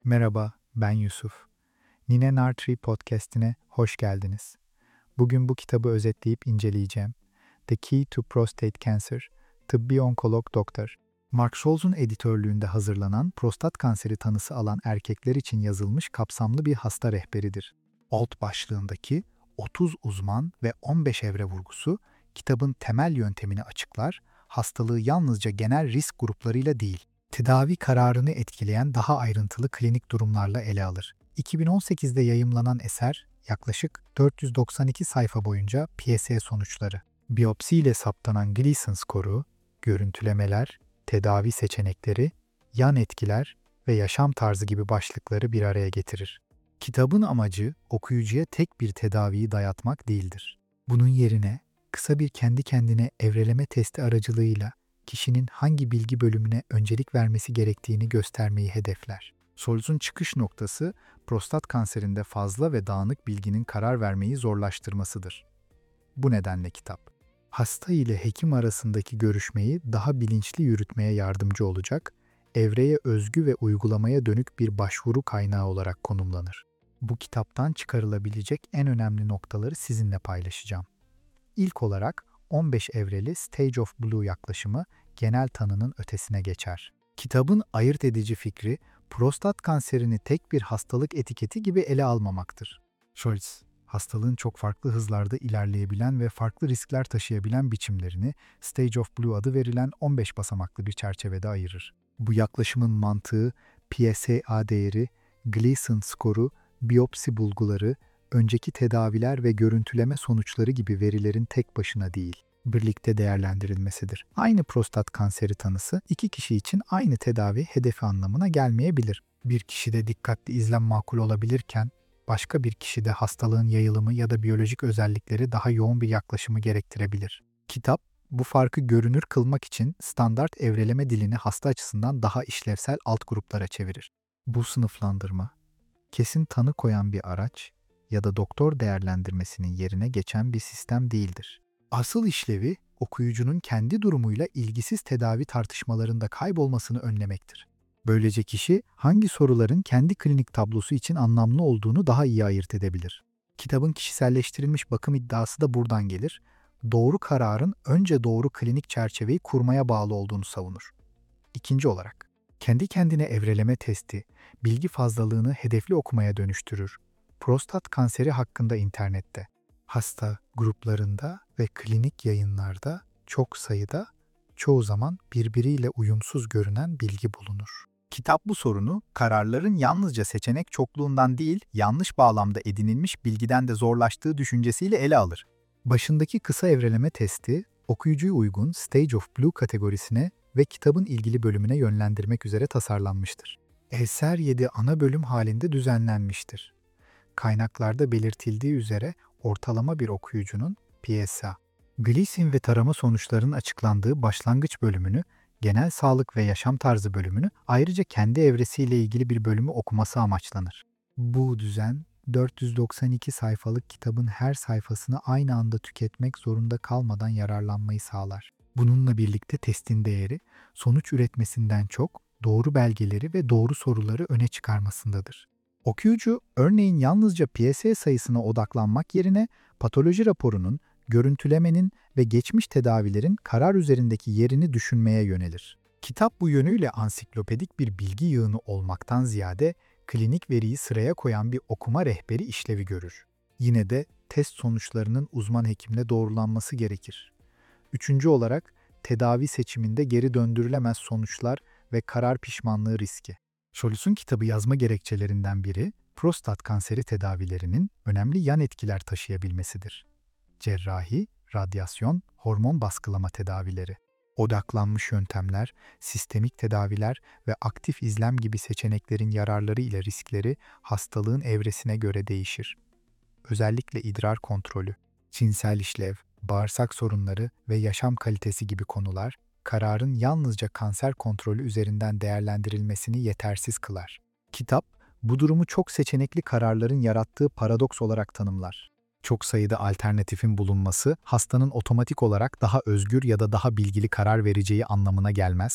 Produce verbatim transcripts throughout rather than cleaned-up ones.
Merhaba, ben Yusuf. Nine Nartree Podcast'ine hoş geldiniz. Bugün bu kitabı özetleyip inceleyeceğim. The Key to Prostate Cancer, tıbbi onkolog doktor Mark Scholz'un editörlüğünde hazırlanan prostat kanseri tanısı alan erkekler için yazılmış kapsamlı bir hasta rehberidir. Alt başlığındaki otuz uzman ve on beş evre vurgusu, kitabın temel yöntemini açıklar, hastalığı yalnızca genel risk gruplarıyla değil, tedavi kararını etkileyen daha ayrıntılı klinik durumlarla ele alır. iki bin on sekizde yayımlanan eser, yaklaşık dört yüz doksan iki sayfa boyunca P S A sonuçları, biyopsiyle saptanan Gleason skoru, görüntülemeler, tedavi seçenekleri, yan etkiler ve yaşam tarzı gibi başlıkları bir araya getirir. Kitabın amacı okuyucuya tek bir tedaviyi dayatmak değildir. Bunun yerine kısa bir kendi kendine evreleme testi aracılığıyla kişinin hangi bilgi bölümüne öncelik vermesi gerektiğini göstermeyi hedefler. Scholz'un çıkış noktası, prostat kanserinde fazla ve dağınık bilginin karar vermeyi zorlaştırmasıdır. Bu nedenle kitap, hasta ile hekim arasındaki görüşmeyi daha bilinçli yürütmeye yardımcı olacak, evreye özgü ve uygulamaya dönük bir başvuru kaynağı olarak konumlanır. Bu kitaptan çıkarılabilecek en önemli noktaları sizinle paylaşacağım. İlk olarak on beş evreli Stage of Blue yaklaşımı genel tanının ötesine geçer. Kitabın ayırt edici fikri, prostat kanserini tek bir hastalık etiketi gibi ele almamaktır. Scholz, hastalığın çok farklı hızlarda ilerleyebilen ve farklı riskler taşıyabilen biçimlerini Stage of Blue adı verilen on beş basamaklı bir çerçevede ayırır. Bu yaklaşımın mantığı, P S A değeri, Gleason skoru, biyopsi bulguları, önceki tedaviler ve görüntüleme sonuçları gibi verilerin tek başına değil, birlikte değerlendirilmesidir. Aynı prostat kanseri tanısı iki kişi için aynı tedavi hedefi anlamına gelmeyebilir. Bir kişide dikkatli izlem makul olabilirken, başka bir kişide hastalığın yayılımı ya da biyolojik özellikleri daha yoğun bir yaklaşımı gerektirebilir. Kitap, bu farkı görünür kılmak için standart evreleme dilini hasta açısından daha işlevsel alt gruplara çevirir. Bu sınıflandırma, kesin tanı koyan bir araç ya da doktor değerlendirmesinin yerine geçen bir sistem değildir. Asıl işlevi, okuyucunun kendi durumuyla ilgisiz tedavi tartışmalarında kaybolmasını önlemektir. Böylece kişi hangi soruların kendi klinik tablosu için anlamlı olduğunu daha iyi ayırt edebilir. Kitabın kişiselleştirilmiş bakım iddiası da buradan gelir. Doğru kararın önce doğru klinik çerçeveyi kurmaya bağlı olduğunu savunur. İkinci olarak, kendi kendine evreleme testi, bilgi fazlalığını hedefli okumaya dönüştürür. Prostat kanseri hakkında internette, hasta gruplarında ve klinik yayınlarda çok sayıda, çoğu zaman birbiriyle uyumsuz görünen bilgi bulunur. Kitap bu sorunu, kararların yalnızca seçenek çokluğundan değil, yanlış bağlamda edinilmiş bilgiden de zorlaştığı düşüncesiyle ele alır. Başındaki kısa evreleme testi, okuyucuya uygun Stage of Blue kategorisine ve kitabın ilgili bölümüne yönlendirmek üzere tasarlanmıştır. Eser yedi ana bölüm halinde düzenlenmiştir. Kaynaklarda belirtildiği üzere ortalama bir okuyucunun P S A, Gleason ve tarama sonuçlarının açıklandığı başlangıç bölümünü, genel sağlık ve yaşam tarzı bölümünü, ayrıca kendi evresiyle ilgili bir bölümü okuması amaçlanır. Bu düzen, dört yüz doksan iki sayfalık kitabın her sayfasını aynı anda tüketmek zorunda kalmadan yararlanmayı sağlar. Bununla birlikte testin değeri, sonuç üretmesinden çok doğru belgeleri ve doğru soruları öne çıkarmasındadır. Okuyucu, örneğin yalnızca P S A sayısına odaklanmak yerine patoloji raporunun, görüntülemenin ve geçmiş tedavilerin karar üzerindeki yerini düşünmeye yönelir. Kitap bu yönüyle ansiklopedik bir bilgi yığını olmaktan ziyade klinik veriyi sıraya koyan bir okuma rehberi işlevi görür. Yine de test sonuçlarının uzman hekimle doğrulanması gerekir. Üçüncü olarak, tedavi seçiminde geri döndürülemez sonuçlar ve karar pişmanlığı riski. Scholz'un kitabı yazma gerekçelerinden biri, prostat kanseri tedavilerinin önemli yan etkiler taşıyabilmesidir. Cerrahi, radyasyon, hormon baskılama tedavileri, odaklanmış yöntemler, sistemik tedaviler ve aktif izlem gibi seçeneklerin yararları ile riskleri hastalığın evresine göre değişir. Özellikle idrar kontrolü, cinsel işlev, bağırsak sorunları ve yaşam kalitesi gibi konular, kararın yalnızca kanser kontrolü üzerinden değerlendirilmesini yetersiz kılar. Kitap, bu durumu çok seçenekli kararların yarattığı paradoks olarak tanımlar. Çok sayıda alternatifin bulunması, hastanın otomatik olarak daha özgür ya da daha bilgili karar vereceği anlamına gelmez.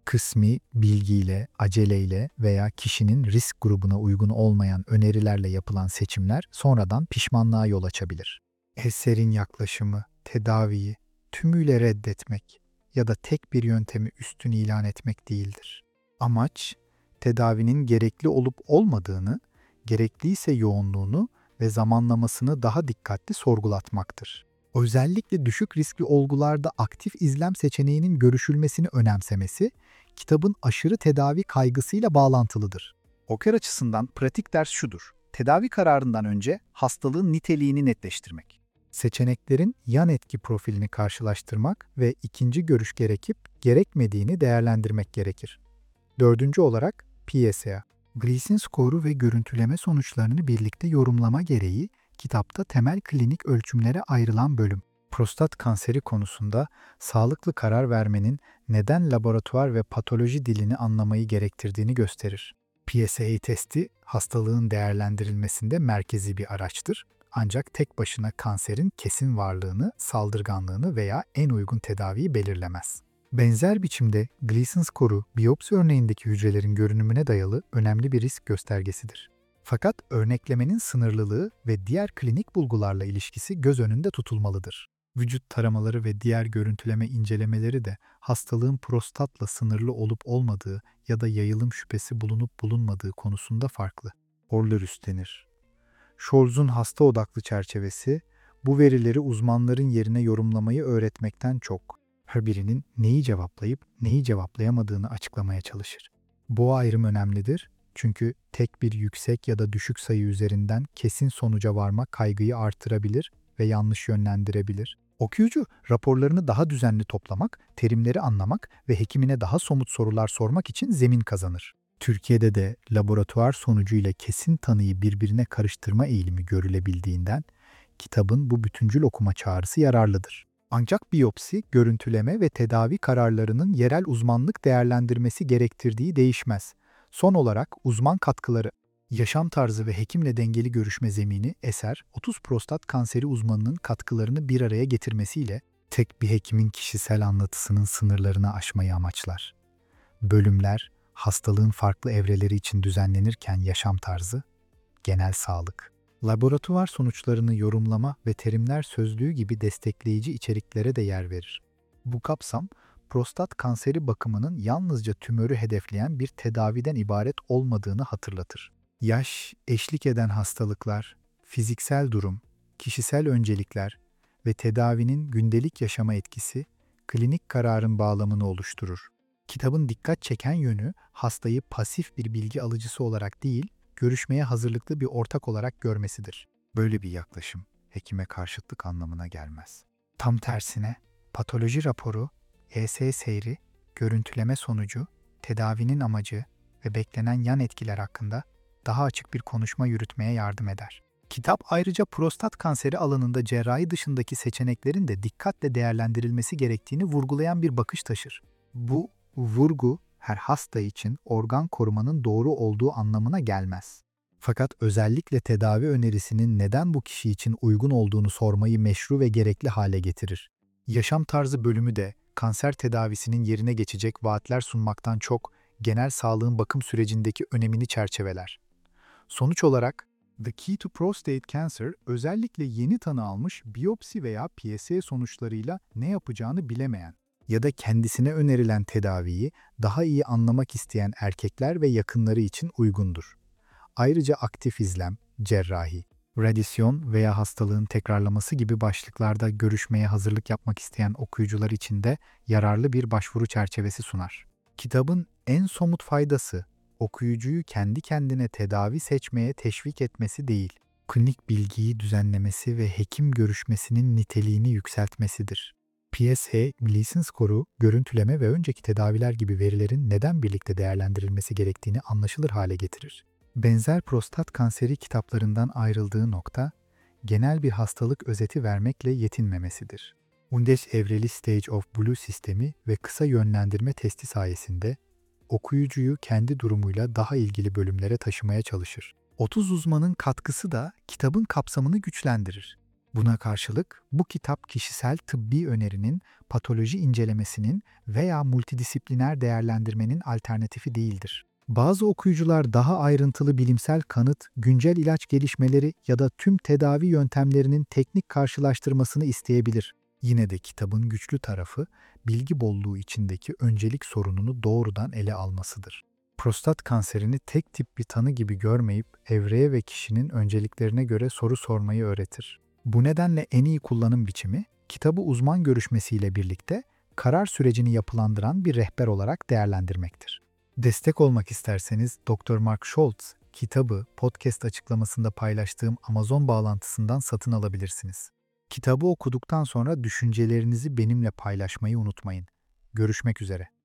Kısmi bilgiyle, aceleyle veya kişinin risk grubuna uygun olmayan önerilerle yapılan seçimler sonradan pişmanlığa yol açabilir. Eserin yaklaşımı, tedaviyi tümüyle reddetmek ya da tek bir yöntemi üstün ilan etmek değildir. Amaç, tedavinin gerekli olup olmadığını, gerekliyse yoğunluğunu ve zamanlamasını daha dikkatli sorgulatmaktır. Özellikle düşük riskli olgularda aktif izlem seçeneğinin görüşülmesini önemsemesi, kitabın aşırı tedavi kaygısıyla bağlantılıdır. Oker açısından pratik ders şudur: tedavi kararından önce hastalığın niteliğini netleştirmek. Seçeneklerin yan etki profilini karşılaştırmak ve ikinci görüş gerekip gerekmediğini değerlendirmek gerekir. Dördüncü olarak P S A. Gleason skoru ve görüntüleme sonuçlarını birlikte yorumlama gereği kitapta temel klinik ölçümlere ayrılan bölüm. Prostat kanseri konusunda sağlıklı karar vermenin neden laboratuvar ve patoloji dilini anlamayı gerektirdiğini gösterir. P S A testi hastalığın değerlendirilmesinde merkezi bir araçtır. Ancak tek başına kanserin kesin varlığını, saldırganlığını veya en uygun tedaviyi belirlemez. Benzer biçimde Gleason skoru biyopsi örneğindeki hücrelerin görünümüne dayalı önemli bir risk göstergesidir. Fakat örneklemenin sınırlılığı ve diğer klinik bulgularla ilişkisi göz önünde tutulmalıdır. Vücut taramaları ve diğer görüntüleme incelemeleri de hastalığın prostatla sınırlı olup olmadığı ya da yayılım şüphesi bulunup bulunmadığı konusunda farklı. Horler üstlenir. Scholz'un hasta odaklı çerçevesi, bu verileri uzmanların yerine yorumlamayı öğretmekten çok, her birinin neyi cevaplayıp neyi cevaplayamadığını açıklamaya çalışır. Bu ayrım önemlidir çünkü tek bir yüksek ya da düşük sayı üzerinden kesin sonuca varmak kaygıyı artırabilir ve yanlış yönlendirebilir. Okuyucu, raporlarını daha düzenli toplamak, terimleri anlamak ve hekimine daha somut sorular sormak için zemin kazanır. Türkiye'de de laboratuvar sonucu ile kesin tanıyı birbirine karıştırma eğilimi görülebildiğinden, kitabın bu bütüncül okuma çağrısı yararlıdır. Ancak biyopsi, görüntüleme ve tedavi kararlarının yerel uzmanlık değerlendirmesi gerektirdiği değişmez. Son olarak uzman katkıları, yaşam tarzı ve hekimle dengeli görüşme zemini eser, otuz prostat kanseri uzmanının katkılarını bir araya getirmesiyle tek bir hekimin kişisel anlatısının sınırlarını aşmayı amaçlar. Bölümler, hastalığın farklı evreleri için düzenlenirken yaşam tarzı, genel sağlık, laboratuvar sonuçlarını yorumlama ve terimler sözlüğü gibi destekleyici içeriklere de yer verir. Bu kapsam, prostat kanseri bakımının yalnızca tümörü hedefleyen bir tedaviden ibaret olmadığını hatırlatır. Yaş, eşlik eden hastalıklar, fiziksel durum, kişisel öncelikler ve tedavinin gündelik yaşama etkisi, klinik kararın bağlamını oluşturur. Kitabın dikkat çeken yönü, hastayı pasif bir bilgi alıcısı olarak değil, görüşmeye hazırlıklı bir ortak olarak görmesidir. Böyle bir yaklaşım, hekime karşıtlık anlamına gelmez. Tam tersine, patoloji raporu, E S seyri, görüntüleme sonucu, tedavinin amacı ve beklenen yan etkiler hakkında daha açık bir konuşma yürütmeye yardım eder. Kitap ayrıca prostat kanseri alanında cerrahi dışındaki seçeneklerin de dikkatle değerlendirilmesi gerektiğini vurgulayan bir bakış taşır. Bu vurgu her hasta için organ korumanın doğru olduğu anlamına gelmez. Fakat özellikle tedavi önerisinin neden bu kişi için uygun olduğunu sormayı meşru ve gerekli hale getirir. Yaşam tarzı bölümü de kanser tedavisinin yerine geçecek vaatler sunmaktan çok genel sağlığın bakım sürecindeki önemini çerçeveler. Sonuç olarak The Key to Prostate Cancer özellikle yeni tanı almış biyopsi veya P S A sonuçlarıyla ne yapacağını bilemeyen ya da kendisine önerilen tedaviyi daha iyi anlamak isteyen erkekler ve yakınları için uygundur. Ayrıca aktif izlem, cerrahi, radyasyon veya hastalığın tekrarlaması gibi başlıklarda görüşmeye hazırlık yapmak isteyen okuyucular için de yararlı bir başvuru çerçevesi sunar. Kitabın en somut faydası, okuyucuyu kendi kendine tedavi seçmeye teşvik etmesi değil, klinik bilgiyi düzenlemesi ve hekim görüşmesinin niteliğini yükseltmesidir. P S A, Gleason skoru, görüntüleme ve önceki tedaviler gibi verilerin neden birlikte değerlendirilmesi gerektiğini anlaşılır hale getirir. Benzer prostat kanseri kitaplarından ayrıldığı nokta, genel bir hastalık özeti vermekle yetinmemesidir. Undes evreli Stage of Blue sistemi ve kısa yönlendirme testi sayesinde okuyucuyu kendi durumuyla daha ilgili bölümlere taşımaya çalışır. otuz uzmanın katkısı da kitabın kapsamını güçlendirir. Buna karşılık bu kitap kişisel tıbbi önerinin, patoloji incelemesinin veya multidisipliner değerlendirmenin alternatifi değildir. Bazı okuyucular daha ayrıntılı bilimsel kanıt, güncel ilaç gelişmeleri ya da tüm tedavi yöntemlerinin teknik karşılaştırmasını isteyebilir. Yine de kitabın güçlü tarafı, bilgi bolluğu içindeki öncelik sorununu doğrudan ele almasıdır. Prostat kanserini tek tip bir tanı gibi görmeyip evreye ve kişinin önceliklerine göre soru sormayı öğretir. Bu nedenle en iyi kullanım biçimi, kitabı uzman görüşmesiyle birlikte karar sürecini yapılandıran bir rehber olarak değerlendirmektir. Destek olmak isterseniz doktor Mark Schultz kitabı podcast açıklamasında paylaştığım Amazon bağlantısından satın alabilirsiniz. Kitabı okuduktan sonra düşüncelerinizi benimle paylaşmayı unutmayın. Görüşmek üzere.